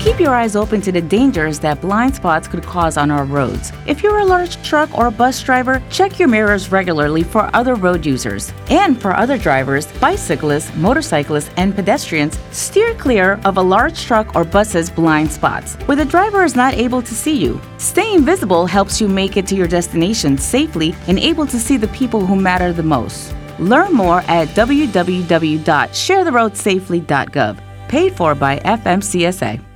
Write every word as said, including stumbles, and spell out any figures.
keep your eyes open to the dangers that blind spots could cause on our roads. If you're a large truck or bus driver, check your mirrors regularly for other road users. And for other drivers, bicyclists, motorcyclists, and pedestrians, steer clear of a large truck or bus's blind spots, where the driver is not able to see you. Staying visible helps you make it to your destination safely and able to see the people who matter the most. Learn more at w w w dot share the road safely dot gov. Paid for by F M C S A.